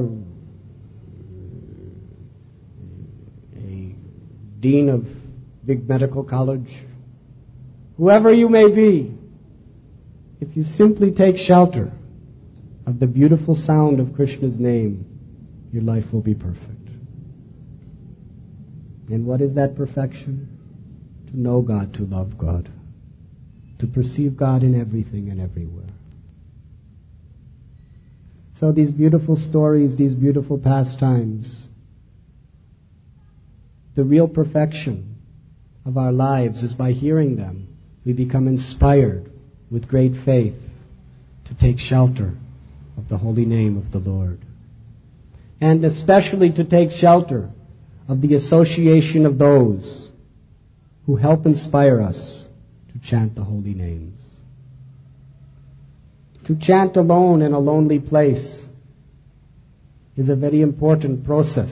a dean of big medical college, whoever you may be, if you simply take shelter of the beautiful sound of Krishna's name, your life will be perfect. And what is that perfection? To know God, to love God, to perceive God in everything and everywhere. So these beautiful stories, these beautiful pastimes, the real perfection of our lives is by hearing them. We become inspired with great faith to take shelter of the holy name of the Lord. And especially to take shelter of the association of those who help inspire us to chant the holy names. To chant alone in a lonely place is a very important process.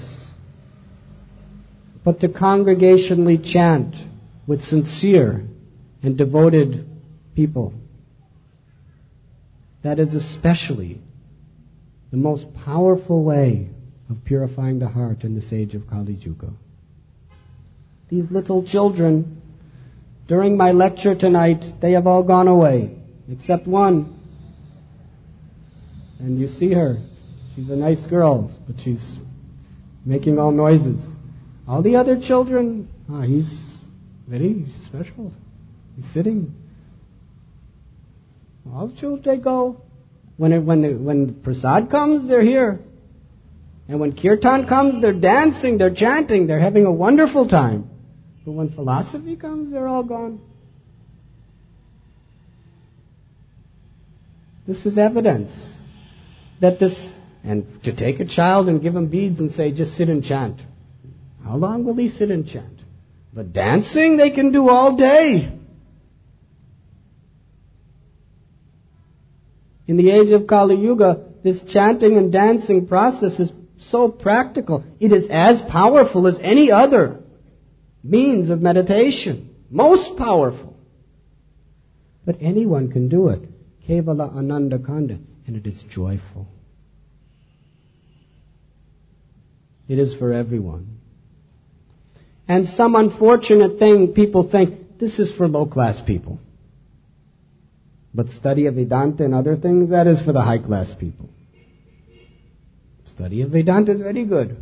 But to congregationally chant with sincere and devoted people, that is especially the most powerful way of purifying the heart in this age of Kali Yuga. These little children, during my lecture tonight, they have all gone away, except one. And you see her. She's a nice girl, but she's making all noises. All the other children, ah, he's very special. He's sitting. All the children, they go. When it, when the, when prasad comes, they're here. And when kirtan comes, they're dancing, they're chanting, they're having a wonderful time. But when philosophy comes, they're all gone. This is evidence that this And to take a child and give him beads and say, just sit and chant. How long will he sit and chant? But dancing they can do all day. In the age of Kali Yuga, this chanting and dancing process is so practical. It is as powerful as any other means of meditation. Most powerful. But anyone can do it. Kevala Ananda Kanda. And it is joyful. It is for everyone. And some unfortunate thing, people think, this is for low-class people. But study of Vedanta and other things, that is for the high-class people. Study of Vedanta is very good.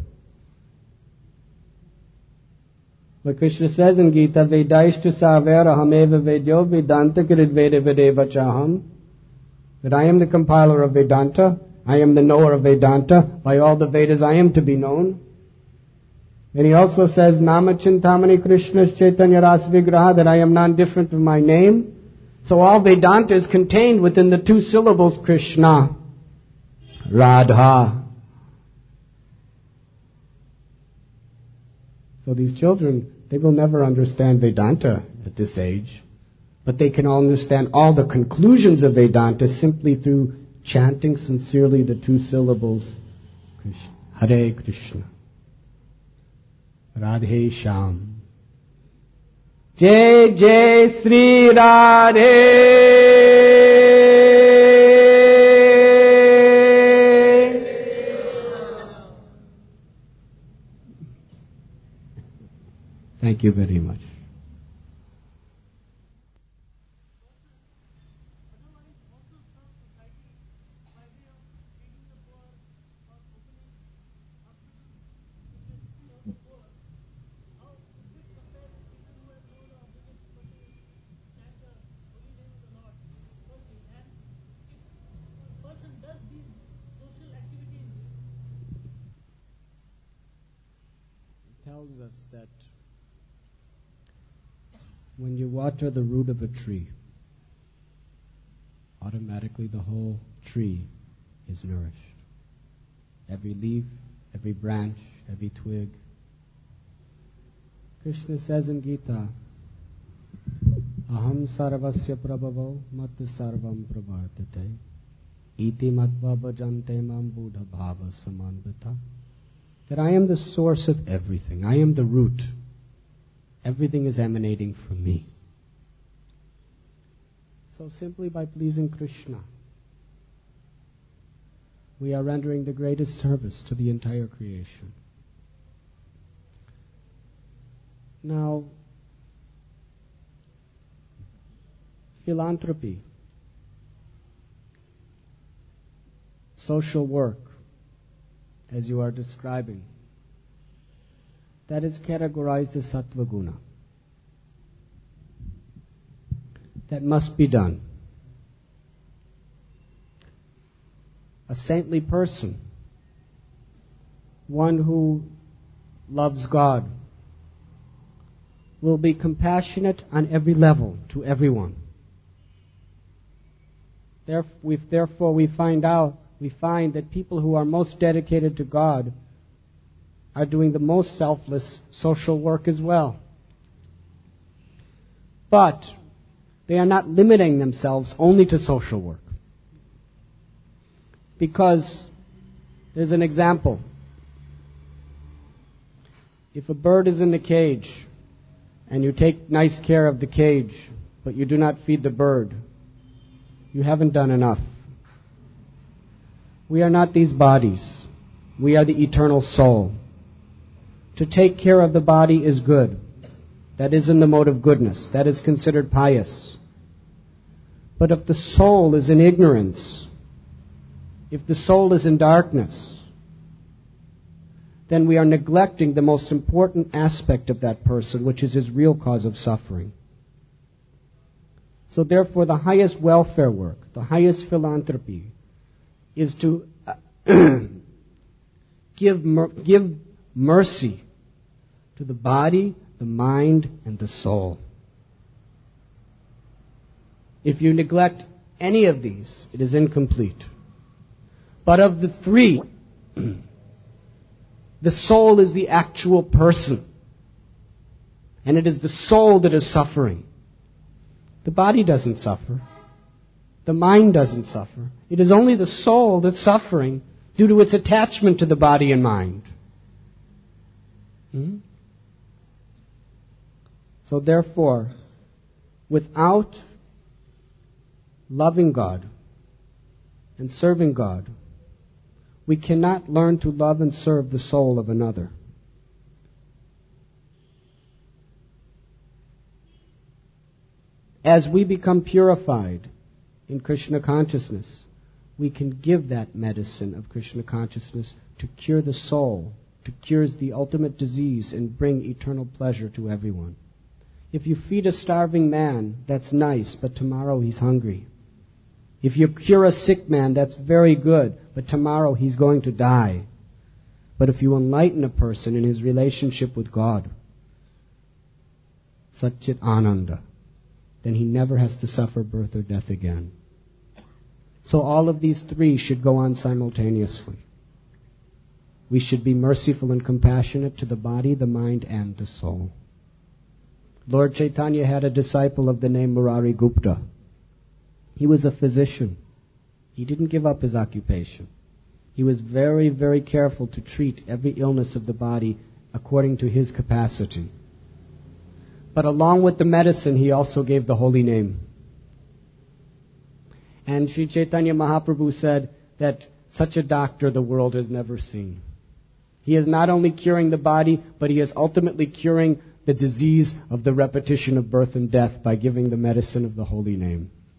But Krishna says in Gita, Vedaishtu savera hameva vedyo Vedanta kirid veda vedeva chaham. That I am the compiler of Vedanta, I am the knower of Vedanta, by all the Vedas I am to be known. And he also says, Nama Chintamani Krishna's Chaitanya Ras Vigraha, that I am non-different from my name. So all Vedanta is contained within the two syllables Krishna, Radha. So these children, they will never understand Vedanta at this age. But they can all understand all the conclusions of Vedanta simply through chanting sincerely the two syllables Krishna, Hare Krishna, Radhe Shyam, Jai Jai Sri Radhe. Thank you very much. Tells us that when you water the root of a tree, automatically the whole tree is nourished. Every leaf, every branch, every twig. Krishna says in Gita, Aham sarvasya prabhavo mat sarvam pravartate iti matva bhajante mam buddha bhava samanvita. That I am the source of everything. I am the root. Everything is emanating from me. So simply by pleasing Krishna, we are rendering the greatest service to the entire creation. Now, philanthropy, social work, as you are describing, that is categorized as sattva guna. That must be done. A saintly person, one who loves God, will be compassionate on every level to everyone. Therefore, we find out we find that people who are most dedicated to God are doing the most selfless social work as well. But they are not limiting themselves only to social work. Because there's an example. If a bird is in the cage and you take nice care of the cage, but you do not feed the bird, you haven't done enough. We are not these bodies. We are the eternal soul. To take care of the body is good. That is in the mode of goodness. That is considered pious. But if the soul is in ignorance, if the soul is in darkness, then we are neglecting the most important aspect of that person, which is his real cause of suffering. So therefore, the highest welfare work, the highest philanthropy, is to uh, give mer- give mercy to the body, the mind, and the soul. If you neglect any of these, it is incomplete. But of the three, the soul is the actual person. And it is the soul that is suffering. The body doesn't suffer. The mind doesn't suffer. It is only the soul that's suffering due to its attachment to the body and mind. Hmm? So therefore, without loving God and serving God, we cannot learn to love and serve the soul of another. As we become purified in Krishna consciousness, we can give that medicine of Krishna consciousness to cure the soul, to cure the ultimate disease and bring eternal pleasure to everyone. If you feed a starving man, that's nice, but tomorrow he's hungry. If you cure a sick man, that's very good, but tomorrow he's going to die. But if you enlighten a person in his relationship with God, Satchit Ananda, then he never has to suffer birth or death again. So all of these three should go on simultaneously. We should be merciful and compassionate to the body, the mind, and the soul. Lord Chaitanya had a disciple of the name Murari Gupta. He was a physician. He didn't give up his occupation. He was very, very careful to treat every illness of the body according to his capacity. But along with the medicine, he also gave the holy name. And Sri Chaitanya Mahaprabhu said that such a doctor the world has never seen. He is not only curing the body, but he is ultimately curing the disease of the repetition of birth and death by giving the medicine of the holy name.